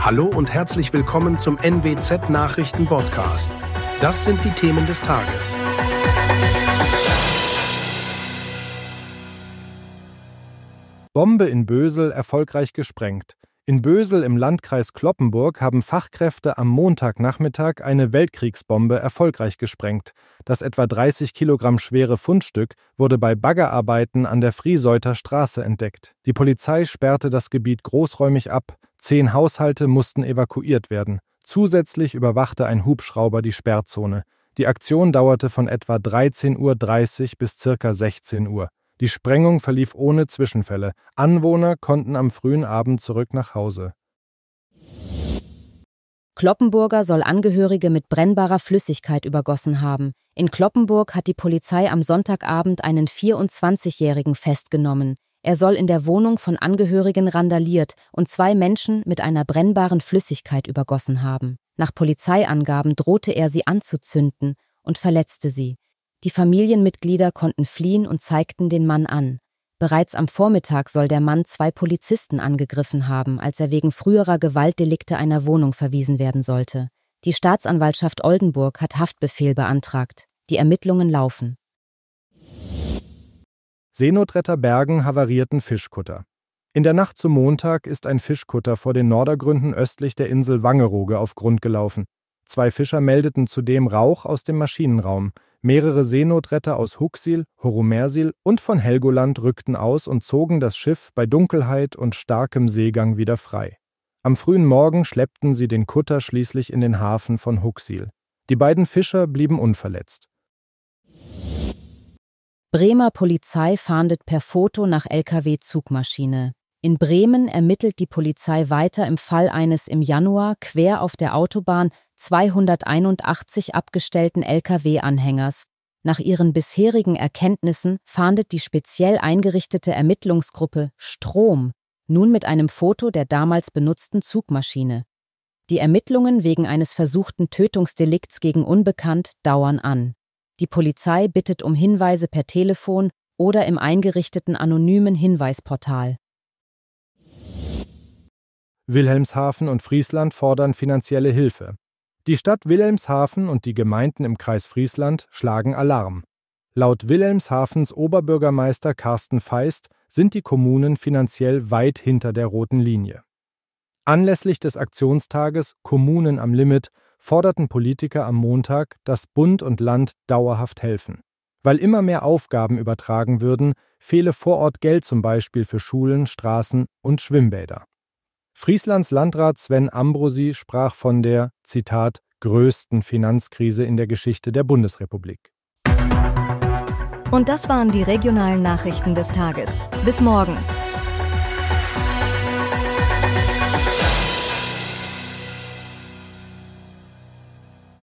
Hallo und herzlich willkommen zum NWZ Nachrichten Podcast. Das sind die Themen des Tages. Bombe in Bösel erfolgreich gesprengt. In Bösel im Landkreis Cloppenburg haben Fachkräfte am Montagnachmittag eine Weltkriegsbombe erfolgreich gesprengt. Das etwa 30 Kilogramm schwere Fundstück wurde bei Baggerarbeiten an der Frieseuter Straße entdeckt. Die Polizei sperrte das Gebiet großräumig ab. 10 Haushalte mussten evakuiert werden. Zusätzlich überwachte ein Hubschrauber die Sperrzone. Die Aktion dauerte von etwa 13:30 Uhr bis ca. 16 Uhr. Die Sprengung verlief ohne Zwischenfälle. Anwohner konnten am frühen Abend zurück nach Hause. Cloppenburger soll Angehörige mit brennbarer Flüssigkeit übergossen haben. In Cloppenburg hat die Polizei am Sonntagabend einen 24-Jährigen festgenommen. Er soll in der Wohnung von Angehörigen randaliert und 2 Menschen mit einer brennbaren Flüssigkeit übergossen haben. Nach Polizeiangaben drohte er, sie anzuzünden und verletzte sie. Die Familienmitglieder konnten fliehen und zeigten den Mann an. Bereits am Vormittag soll der Mann 2 Polizisten angegriffen haben, als er wegen früherer Gewaltdelikte einer Wohnung verwiesen werden sollte. Die Staatsanwaltschaft Oldenburg hat Haftbefehl beantragt. Die Ermittlungen laufen. Seenotretter bergen havarierten Fischkutter. In der Nacht zum Montag ist ein Fischkutter vor den Nordergründen östlich der Insel Wangerooge auf Grund gelaufen. 2 Fischer meldeten zudem Rauch aus dem Maschinenraum. Mehrere Seenotretter aus Huxil, Horomersil und von Helgoland rückten aus und zogen das Schiff bei Dunkelheit und starkem Seegang wieder frei. Am frühen Morgen schleppten sie den Kutter schließlich in den Hafen von Huxil. Die beiden Fischer blieben unverletzt. Bremer Polizei fahndet per Foto nach LKW-Zugmaschine. In Bremen ermittelt die Polizei weiter im Fall eines im Januar quer auf der Autobahn 281 abgestellten Lkw-Anhängers. Nach ihren bisherigen Erkenntnissen fahndet die speziell eingerichtete Ermittlungsgruppe Strom nun mit einem Foto der damals benutzten Zugmaschine. Die Ermittlungen wegen eines versuchten Tötungsdelikts gegen Unbekannt dauern an. Die Polizei bittet um Hinweise per Telefon oder im eingerichteten anonymen Hinweisportal. Wilhelmshaven und Friesland fordern finanzielle Hilfe. Die Stadt Wilhelmshaven und die Gemeinden im Kreis Friesland schlagen Alarm. Laut Wilhelmshavens Oberbürgermeister Carsten Feist sind die Kommunen finanziell weit hinter der roten Linie. Anlässlich des Aktionstages Kommunen am Limit forderten Politiker am Montag, dass Bund und Land dauerhaft helfen. Weil immer mehr Aufgaben übertragen würden, fehle vor Ort Geld zum Beispiel für Schulen, Straßen und Schwimmbäder. Frieslands Landrat Sven Ambrosi sprach von der, Zitat, größten Finanzkrise in der Geschichte der Bundesrepublik. Und das waren die regionalen Nachrichten des Tages. Bis morgen.